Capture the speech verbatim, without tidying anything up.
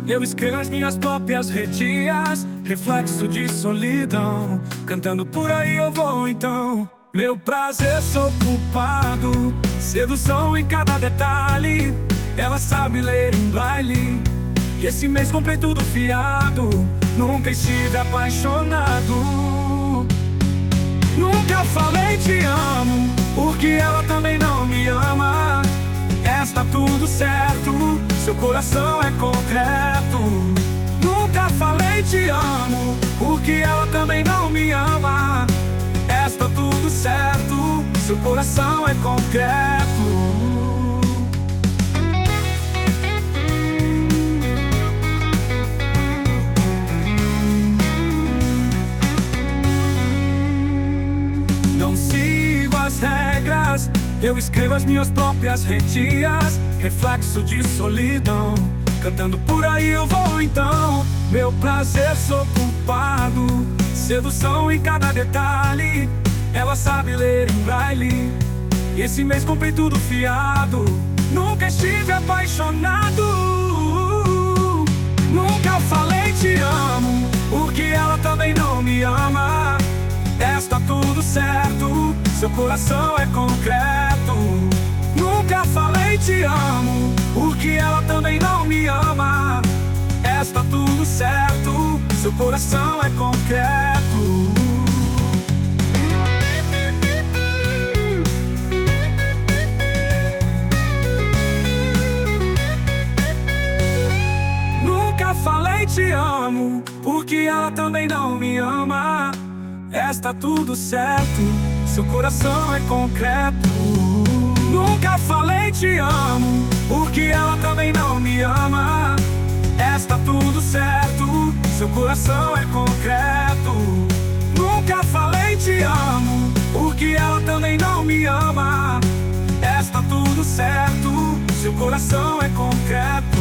Eu escrevo as minhas próprias retias, reflexo de solidão. Cantando por aí eu vou então. Meu prazer sou culpado, sedução em cada detalhe. Ela sabe ler em baile, e esse mês comprei tudo fiado. Nunca estive apaixonado. Nunca falei te amo, porque ela também não me ama. Está tudo certo, seu coração é concreto. Nunca falei te amo, porque ela também não me ama. Está tudo certo, seu coração é concreto. Não sigo as regras, eu escrevo as minhas próprias retias, reflexo de solidão. Cantando por aí eu vou então. Meu prazer sou culpado, sedução em cada detalhe. Ela sabe ler em braille, e esse mês comprei tudo fiado. Nunca estive apaixonado. Nunca falei te amo, porque ela também não me ama. Está tudo certo, seu coração é concreto. Nunca falei te amo, porque ela também não me ama. Está tudo certo, seu coração é concreto. Nunca falei te amo, porque ela também não me ama. Está tudo certo, seu coração é concreto. Nunca falei te amo, porque ela também não me ama. Está tudo certo, seu coração é concreto. Nunca falei te amo, porque ela também não me ama. Está tudo certo, seu coração é concreto.